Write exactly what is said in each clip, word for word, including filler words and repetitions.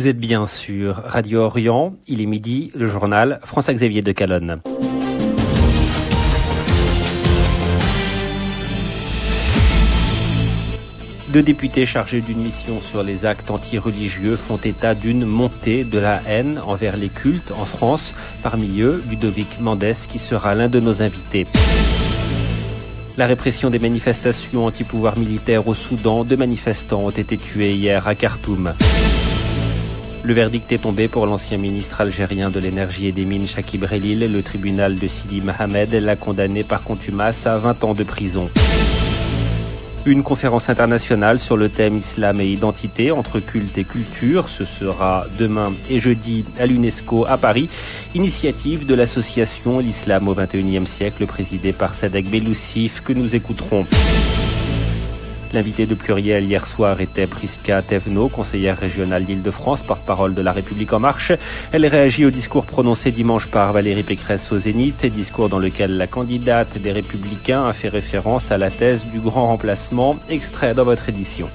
Vous êtes bien sur Radio Orient, il est midi, le journal François-Xavier de Calonne. Deux députés chargés d'une mission sur les actes anti-religieux font état d'une montée de la haine envers les cultes en France. Parmi eux, Ludovic Mendes, qui sera l'un de nos invités. La répression des manifestations anti-pouvoir militaire au Soudan, deux manifestants ont été tués hier à Khartoum. Le verdict est tombé pour l'ancien ministre algérien de l'énergie et des mines Chakib Relil. Le tribunal de Sidi Mohamed l'a condamné par contumace à vingt ans de prison. Une conférence internationale sur le thème Islam et identité entre culte et culture. Ce sera demain et jeudi à l'UNESCO à Paris. Initiative de l'association L'Islam au vingt et unième siècle, présidée par Sadek Beloussif, que nous écouterons. L'invité de Pluriel hier soir était Prisca Thévenot, conseillère régionale d'Île-de-France, porte-parole de La République En Marche. Elle réagit au discours prononcé dimanche par Valérie Pécresse au Zénith, discours dans lequel la candidate des Républicains a fait référence à la thèse du grand remplacement, extrait dans votre édition.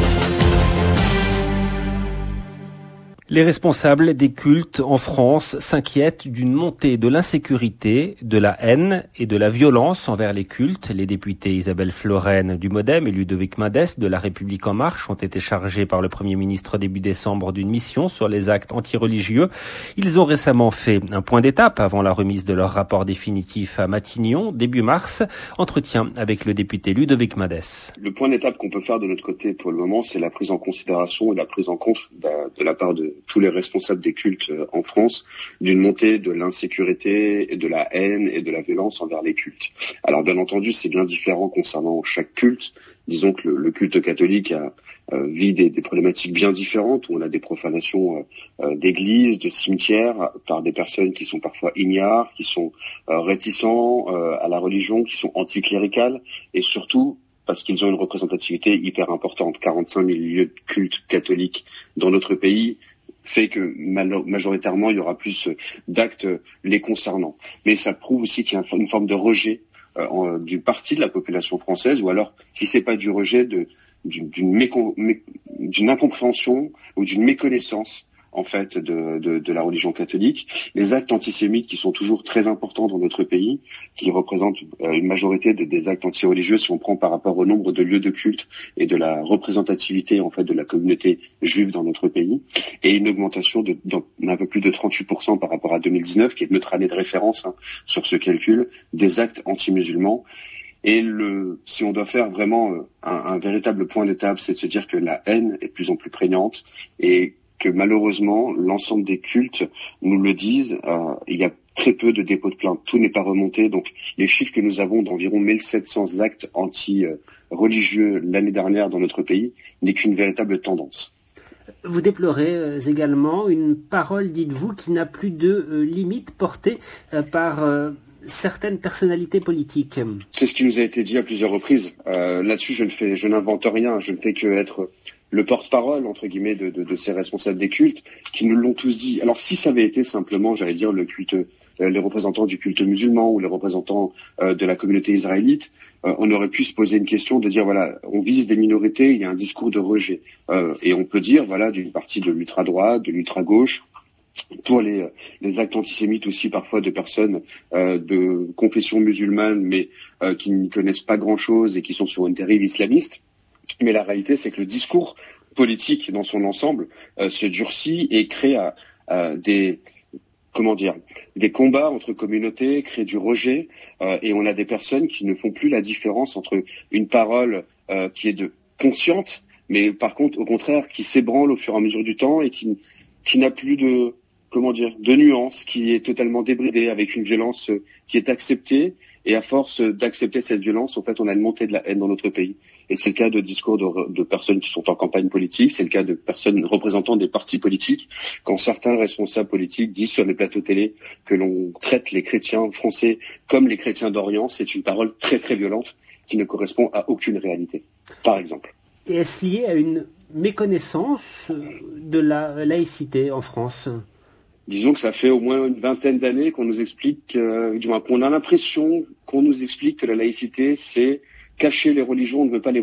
Les responsables des cultes en France s'inquiètent d'une montée de l'insécurité, de la haine et de la violence envers les cultes. Les députés Isabelle Florennes du Modem et Ludovic Mendes de La République En Marche ont été chargés par le Premier ministre début décembre d'une mission sur les actes antireligieux. Ils ont récemment fait un point d'étape avant la remise de leur rapport définitif à Matignon, début mars. Entretien avec le député Ludovic Mendes. Le point d'étape qu'on peut faire de notre côté pour le moment, c'est la prise en considération et la prise en compte de la part de tous les responsables des cultes en France, d'une montée de l'insécurité, et de la haine et de la violence envers les cultes. Alors bien entendu, c'est bien différent concernant chaque culte. Disons que le, le culte catholique a, euh, vit des, des problématiques bien différentes, où on a des profanations euh, d'églises, de cimetières, par des personnes qui sont parfois ignares, qui sont euh, réticents euh, à la religion, qui sont anticléricales, et surtout parce qu'ils ont une représentativité hyper importante. quarante-cinq mille lieux de culte catholiques dans notre pays fait que majoritairement il y aura plus d'actes les concernant. Mais ça prouve aussi qu'il y a une forme de rejet euh, en, d'une partie de la population française, ou alors, si c'est pas du rejet, de, d'une, d'une, mécon, mé, d'une incompréhension ou d'une méconnaissance en fait de, de, de la religion catholique. Les actes antisémites qui sont toujours très importants dans notre pays, qui représentent une majorité de, des actes antireligieux si on prend par rapport au nombre de lieux de culte et de la représentativité en fait de la communauté juive dans notre pays, et une augmentation de d'un peu plus de trente-huit pour cent par rapport à deux mille dix-neuf, qui est notre année de référence hein, sur ce calcul, des actes anti-musulmans. Et le, si on doit faire vraiment un, un véritable point d'étape, c'est de se dire que la haine est de plus en plus prégnante et que malheureusement, l'ensemble des cultes nous le disent, euh, il y a très peu de dépôts de plainte. Tout n'est pas remonté. Donc, les chiffres que nous avons d'environ mille sept cents actes anti-religieux l'année dernière dans notre pays n'est qu'une véritable tendance. Vous déplorez euh, également une parole, dites-vous, qui n'a plus de euh, limite portée euh, par euh, certaines personnalités politiques. C'est ce qui nous a été dit à plusieurs reprises. Euh, là-dessus, je ne fais, je n'invente rien. Je ne fais que être le porte-parole, entre guillemets, de, de, de ces responsables des cultes, qui nous l'ont tous dit. Alors, si ça avait été simplement, j'allais dire, le culte, euh, les représentants du culte musulman ou les représentants euh, de la communauté israélite, euh, on aurait pu se poser une question de dire, voilà, on vise des minorités, il y a un discours de rejet. Euh, et on peut dire, voilà, d'une partie de l'ultra-droite, de l'ultra-gauche, pour les, les actes antisémites aussi parfois de personnes euh, de confession musulmane, mais euh, qui n'y connaissent pas grand-chose et qui sont sur une dérive islamiste. Mais la réalité, c'est que le discours politique dans son ensemble euh, se durcit et crée à, à des comment dire des combats entre communautés, crée du rejet, euh, et on a des personnes qui ne font plus la différence entre une parole euh, qui est de consciente, mais par contre au contraire qui s'ébranle au fur et à mesure du temps et qui qui n'a plus de comment dire de nuance, qui est totalement débridée, avec une violence euh, qui est acceptée. Et à force d'accepter cette violence, en fait, on a une montée de la haine dans notre pays. Et c'est le cas de discours de, de personnes qui sont en campagne politique, c'est le cas de personnes représentant des partis politiques, quand certains responsables politiques disent sur les plateaux télé que l'on traite les chrétiens français comme les chrétiens d'Orient. C'est une parole très très violente qui ne correspond à aucune réalité, par exemple. Et est-ce lié à une méconnaissance de la laïcité en France ? Disons que ça fait au moins une vingtaine d'années qu'on nous explique, euh, du moins qu'on a l'impression qu'on nous explique que la laïcité, c'est cacher les religions, on ne veut pas les voir.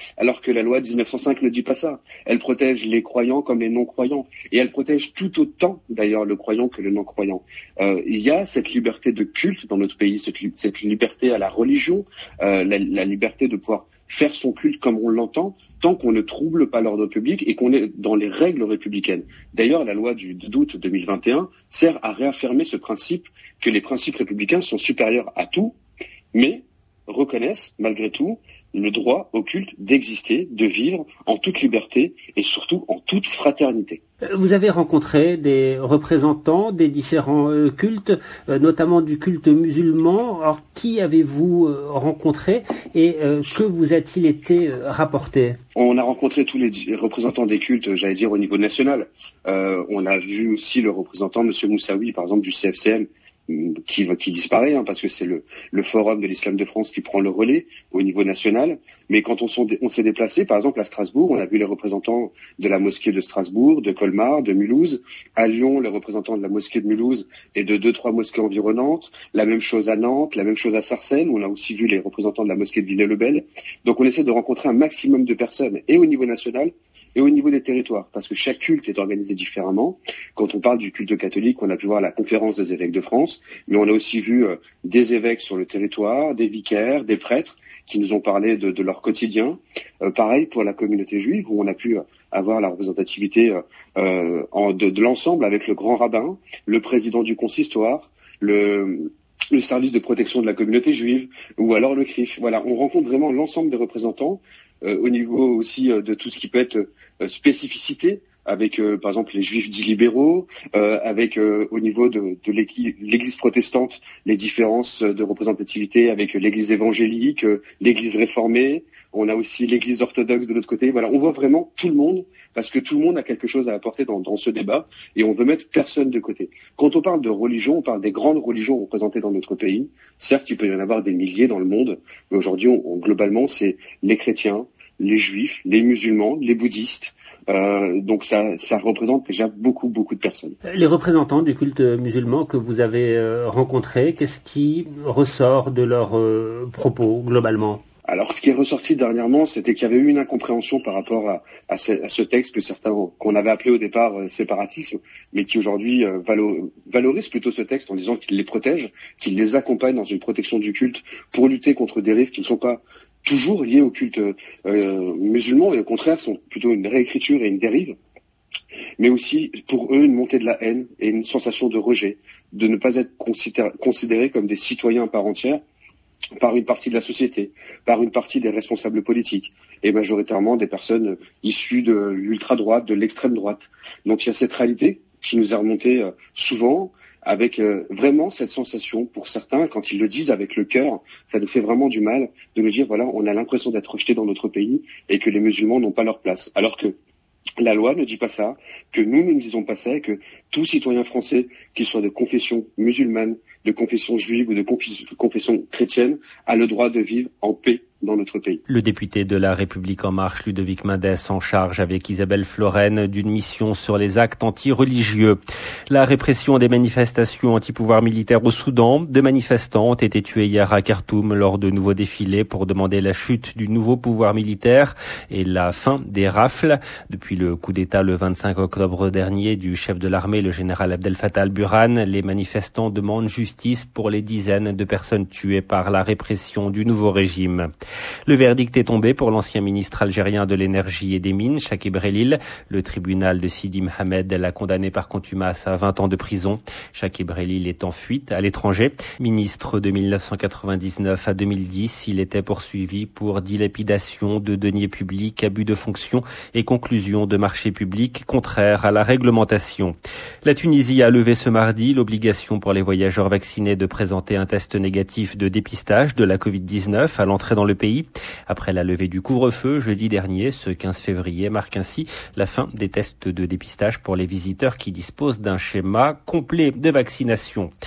alors que la loi dix-neuf cent cinq ne dit pas ça. Elle protège les croyants comme les non-croyants. Et elle protège tout autant, d'ailleurs, le croyant que le non-croyant. Euh, il y a cette liberté de culte dans notre pays, cette, cette liberté à la religion, euh, la, la liberté de pouvoir faire son culte comme on l'entend, tant qu'on ne trouble pas l'ordre public et qu'on est dans les règles républicaines. D'ailleurs, la loi du d'août deux mille vingt et un sert à réaffirmer ce principe que les principes républicains sont supérieurs à tout, mais reconnaissent, malgré tout, le droit au culte d'exister, de vivre en toute liberté et surtout en toute fraternité. Vous avez rencontré des représentants des différents euh, cultes, euh, notamment du culte musulman. Alors, qui avez-vous euh, rencontré et euh, que vous a-t-il été euh, rapporté ? On a rencontré tous les représentants des cultes, j'allais dire, au niveau national. Euh, on a vu aussi le représentant, M. Moussaoui, par exemple, du C F C M, qui, qui disparaît, hein, parce que c'est le, le Forum de l'Islam de France qui prend le relais au niveau national. Mais quand on, sont, on s'est déplacé, par exemple à Strasbourg, on a vu les représentants de la mosquée de Strasbourg, de Colmar, de Mulhouse. À Lyon, les représentants de la mosquée de Mulhouse et de deux, trois mosquées environnantes. La même chose à Nantes, la même chose à Sarcelles, où on a aussi vu les représentants de la mosquée de Villers-le-Bel. Donc on essaie de rencontrer un maximum de personnes, et au niveau national, et au niveau des territoires, parce que chaque culte est organisé différemment. Quand on parle du culte catholique, on a pu voir la conférence des évêques de France, mais on a aussi vu euh, des évêques sur le territoire, des vicaires, des prêtres qui nous ont parlé de, de leur quotidien. Euh, pareil pour la communauté juive, où on a pu euh, avoir la représentativité euh, euh, en, de, de l'ensemble avec le grand rabbin, le président du consistoire, le, le service de protection de la communauté juive, ou alors le C R I F. Voilà, on rencontre vraiment l'ensemble des représentants, euh, au niveau aussi euh, de tout ce qui peut être euh, spécificité, avec euh, par exemple les juifs dits libéraux, euh, avec euh, au niveau de, de l'église protestante les différences de représentativité avec l'église évangélique, euh, l'église réformée, on a aussi l'église orthodoxe de l'autre côté. Voilà, on voit vraiment tout le monde, parce que tout le monde a quelque chose à apporter dans, dans ce débat, et on veut mettre personne de côté. Quand on parle de religion, on parle des grandes religions représentées dans notre pays. Certes, il peut y en avoir des milliers dans le monde, mais aujourd'hui, on, on, globalement, c'est les chrétiens, les juifs, les musulmans, les bouddhistes. Euh, donc ça, ça représente déjà beaucoup, beaucoup de personnes. Les représentants du culte musulman que vous avez euh, rencontrés, qu'est-ce qui ressort de leurs euh, propos globalement ? Alors, ce qui est ressorti dernièrement, c'était qu'il y avait eu une incompréhension par rapport à, à, ce, à ce texte que certains, qu'on avait appelé au départ euh, séparatisme, mais qui aujourd'hui euh, valo, valorise plutôt ce texte en disant qu'il les protège, qu'il les accompagne dans une protection du culte pour lutter contre des dérives qui ne sont pas toujours liés au culte euh, musulman, et au contraire sont plutôt une réécriture et une dérive, mais aussi pour eux une montée de la haine et une sensation de rejet, de ne pas être considérés considérés comme des citoyens à part entière par une partie de la société, par une partie des responsables politiques, et majoritairement des personnes issues de l'ultra-droite, de l'extrême droite. Donc il y a cette réalité qui nous est remontée euh, souvent, avec euh, vraiment cette sensation, pour certains, quand ils le disent avec le cœur, ça nous fait vraiment du mal de nous dire, voilà, on a l'impression d'être rejetés dans notre pays et que les musulmans n'ont pas leur place. Alors que la loi ne dit pas ça, que nous ne disons pas ça, et que tout citoyen français, qu'il soit de confession musulmane, de confession juive ou de confession chrétienne, a le droit de vivre en paix dans notre pays. Le député de La République En Marche, Ludovic Mendes, en charge avec Isabelle Florennes d'une mission sur les actes anti-religieux. La répression des manifestations anti-pouvoir militaire au Soudan. Deux manifestants ont été tués hier à Khartoum lors de nouveaux défilés pour demander la chute du nouveau pouvoir militaire et la fin des rafles. Depuis le coup d'État le vingt-cinq octobre dernier du chef de l'armée, le général Abdel Fattah al-Burhan, les manifestants demandent justice pour les dizaines de personnes tuées par la répression du nouveau régime. Le verdict est tombé pour l'ancien ministre algérien de l'énergie et des mines, Chakib Relil. Le tribunal de Sidi Mohamed l'a condamné par contumace à vingt ans de prison. Chakib Relil est en fuite à l'étranger. Ministre de mille neuf cent quatre-vingt-dix-neuf à deux mille dix, il était poursuivi pour dilapidation de deniers publics, abus de fonction et conclusion de marchés publics contraires à la réglementation. La Tunisie a levé ce mardi l'obligation pour les voyageurs vaccinés de présenter un test négatif de dépistage de la covid dix-neuf à l'entrée dans le pays. Après la levée du couvre-feu jeudi dernier, ce quinze février marque ainsi la fin des tests de dépistage pour les visiteurs qui disposent d'un schéma complet de vaccination.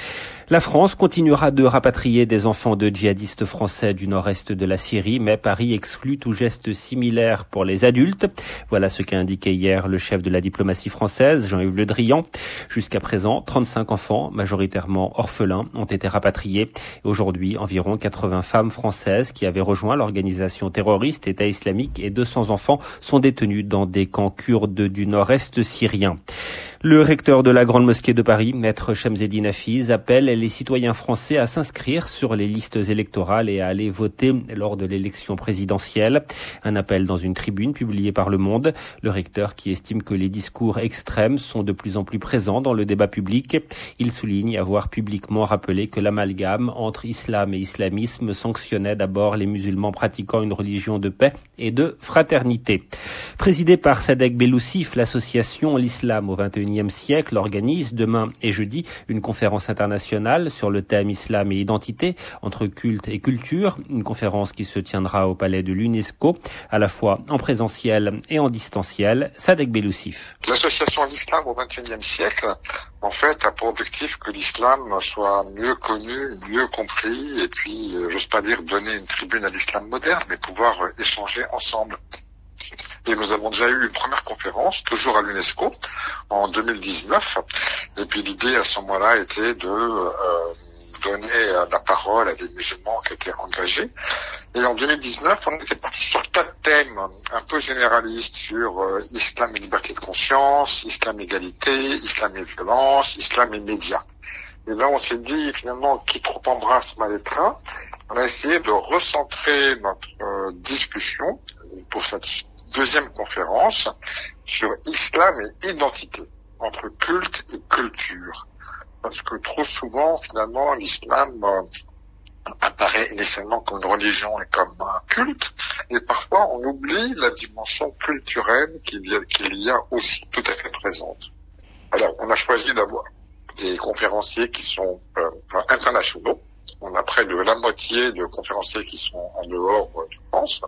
La France continuera de rapatrier des enfants de djihadistes français du nord-est de la Syrie, mais Paris exclut tout geste similaire pour les adultes. Voilà ce qu'a indiqué hier le chef de la diplomatie française, Jean-Yves Le Drian. Jusqu'à présent, trente-cinq enfants, majoritairement orphelins, ont été rapatriés. Aujourd'hui, environ quatre-vingts femmes françaises qui avaient rejoint l'organisation terroriste État islamique et deux cents enfants sont détenus dans des camps kurdes du nord-est syrien. Le recteur de la Grande Mosquée de Paris, maître Chemseddine Hafiz, appelle les citoyens français à s'inscrire sur les listes électorales et à aller voter lors de l'élection présidentielle. Un appel dans une tribune publiée par Le Monde. Le recteur qui estime que les discours extrêmes sont de plus en plus présents dans le débat public. Il souligne avoir publiquement rappelé que l'amalgame entre islam et islamisme sanctionnait d'abord les musulmans pratiquant une religion de paix et de fraternité. Présidée par Sadek Beloussif, l'association L'Islam au vingt et unième siècle organise demain et jeudi une conférence internationale sur le thème Islam et identité entre culte et culture, une conférence qui se tiendra au palais de l'UNESCO, à la fois en présentiel et en distanciel. Sadek Beloussif. L'association L'Islam au vingt et unième siècle, en fait, a pour objectif que l'islam soit mieux connu, mieux compris, et puis, euh, j'ose pas dire donner une tribune à l'islam moderne, mais pouvoir euh, échanger ensemble. Et nous avons déjà eu une première conférence, toujours à l'UNESCO, en deux mille dix-neuf. Et puis l'idée à ce moment-là était de euh, donner la parole à des musulmans qui étaient engagés. Et en deux mille dix-neuf, on était parti sur quatre thèmes un peu généralistes sur euh, islam et liberté de conscience, islam et égalité, islam et violence, islam et médias. Et là, on s'est dit, finalement, qui trop embrasse mal étreint. On a essayé de recentrer notre euh, discussion pour cette deuxième conférence sur islam et identité, entre culte et culture. Parce que trop souvent, finalement, l'islam euh, apparaît initialement comme une religion et comme un culte, et parfois on oublie la dimension culturelle qu'il y a, qu'il y a aussi tout à fait présente. Alors, on a choisi d'avoir des conférenciers qui sont euh, internationaux. On a près de la moitié de conférenciers qui sont en dehors euh, de France,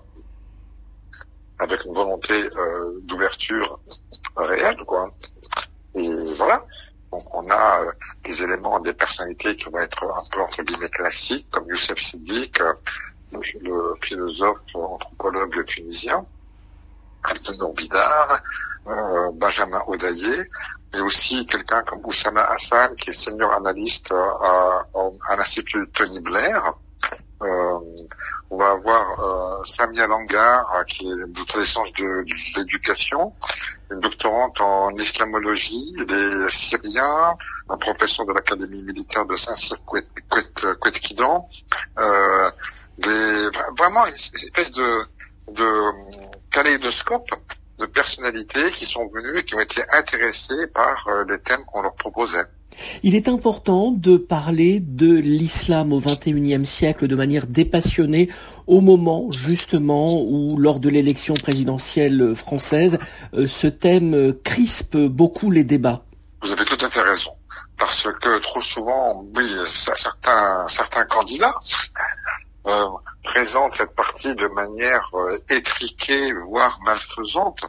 avec une volonté euh, d'ouverture réelle, quoi. Et voilà. Donc on a euh, des éléments, des personnalités qui vont être un peu entre guillemets classiques, comme Youssef Siddiq, euh, le, le philosophe anthropologue tunisien, Abdel Bidar, euh, Benjamin Odaillé, mais aussi quelqu'un comme Oussama Hassan, qui est senior analyste à, à, à l'Institut Tony Blair. Euh, on va avoir euh, Samia Langar, euh, qui est docteur licence de, de l'éducation, une doctorante en islamologie, des Syriens, un professeur de l'Académie militaire de Saint-Cyr Quetquidan, euh, des vraiment une espèce de, de kaléidoscope de personnalités qui sont venues et qui ont été intéressées par euh, les thèmes qu'on leur proposait. Il est important de parler de l'islam au vingt et unième siècle de manière dépassionnée au moment justement où, lors de l'élection présidentielle française, ce thème crispe beaucoup les débats. Vous avez tout à fait raison, parce que trop souvent, oui, certains, certains candidats euh, présentent cette partie de manière euh, étriquée, voire malfaisante.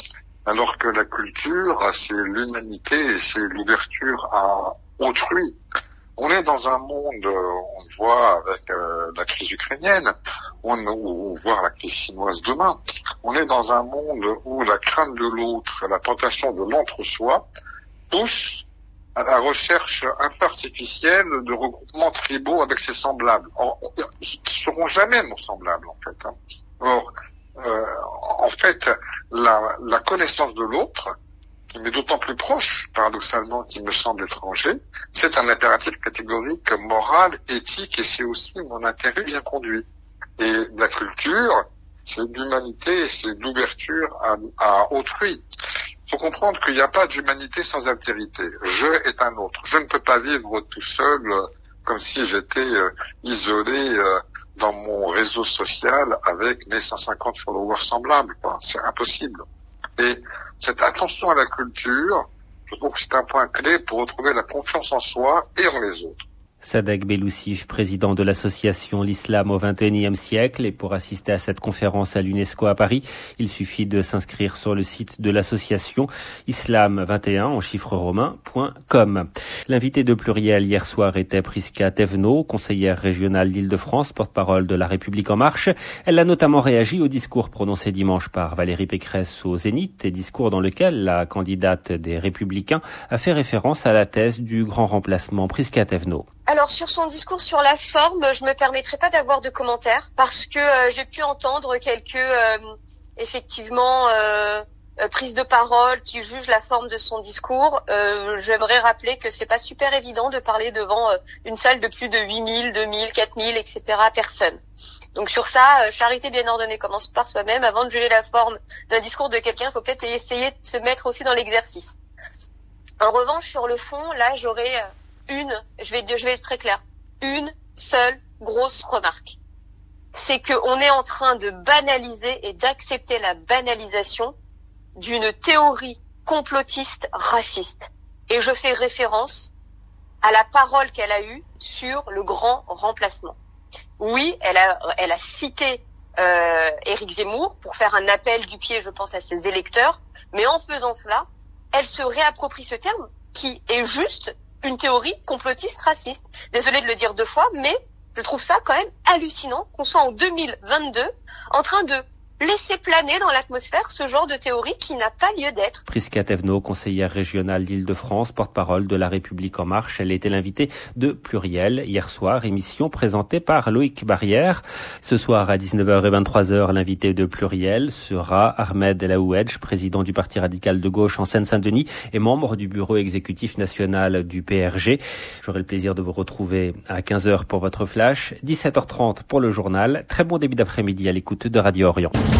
Alors que la culture, c'est l'humanité et c'est l'ouverture à autrui. On est dans un monde, on le voit avec euh, la crise ukrainienne, on, on voit la crise chinoise demain, on est dans un monde où la crainte de l'autre, la tentation de l'entre-soi, pousse à la recherche un peu artificielle de regroupements tribaux avec ses semblables. Or, ils ne seront jamais nos semblables, en fait. Hein. Or, Euh, en fait, la, la connaissance de l'autre, qui m'est d'autant plus proche, paradoxalement, qu'il me semble étranger, c'est un impératif catégorique, moral, éthique, et c'est aussi mon intérêt bien conduit. Et la culture, c'est l'humanité, c'est l'ouverture à, à autrui. Il faut comprendre qu'il n'y a pas d'humanité sans altérité. Je est un autre. Je ne peux pas vivre tout seul, euh, comme si j'étais euh, isolé euh, dans mon réseau social avec mes cent cinquante followers semblables, quoi. C'est impossible. Et cette attention à la culture, je trouve que c'est un point clé pour retrouver la confiance en soi et en les autres. Sadek Beloussif, président de l'association L'Islam au vingt et unième siècle, et pour assister à cette conférence à l'UNESCO à Paris, il suffit de s'inscrire sur le site de l'association islam vingt et un en chiffres romains point com. L'invité de Pluriel hier soir était Prisca Thévenot, conseillère régionale d'Île-de-France, porte-parole de La République en marche. Elle a notamment réagi au discours prononcé dimanche par Valérie Pécresse au Zénith, et discours dans lequel la candidate des Républicains a fait référence à la thèse du grand remplacement. Prisca Thévenot. Alors sur son discours sur la forme, je me permettrai pas d'avoir de commentaires parce que euh, j'ai pu entendre quelques euh, effectivement euh, euh, prises de parole qui jugent la forme de son discours. Euh, j'aimerais rappeler que c'est pas super évident de parler devant euh, une salle de plus de huit mille, deux mille, quatre mille, et cetera personnes. Donc sur ça, euh, charité bien ordonnée commence par soi-même. Avant de juger la forme d'un discours de quelqu'un, il faut peut-être essayer de se mettre aussi dans l'exercice. En revanche, sur le fond, là, j'aurais euh, Une, je vais, je vais être très claire, une seule grosse remarque. C'est qu'on est en train de banaliser et d'accepter la banalisation d'une théorie complotiste raciste. Et je fais référence à la parole qu'elle a eue sur le grand remplacement. Oui, elle a, elle a cité euh, Éric Zemmour pour faire un appel du pied, je pense, à ses électeurs, mais en faisant cela, elle se réapproprie ce terme qui est juste une théorie complotiste raciste. Désolée de le dire deux fois, mais je trouve ça quand même hallucinant qu'on soit en deux mille vingt-deux en train de laisser planer dans l'atmosphère ce genre de théorie qui n'a pas lieu d'être. Prisca Thévenot, conseillère régionale d'Île-de-France, porte-parole de La République en marche. Elle était l'invitée de Pluriel hier soir, émission présentée par Loïc Barrière. Ce soir à dix-neuf heures et vingt-trois heures, l'invité de Pluriel sera Ahmed El Aouedj, président du Parti radical de gauche en Seine-Saint-Denis et membre du bureau exécutif national du P R G. J'aurai le plaisir de vous retrouver à quinze heures pour votre flash, dix-sept heures trente pour le journal. Très bon début d'après-midi à l'écoute de Radio Orient.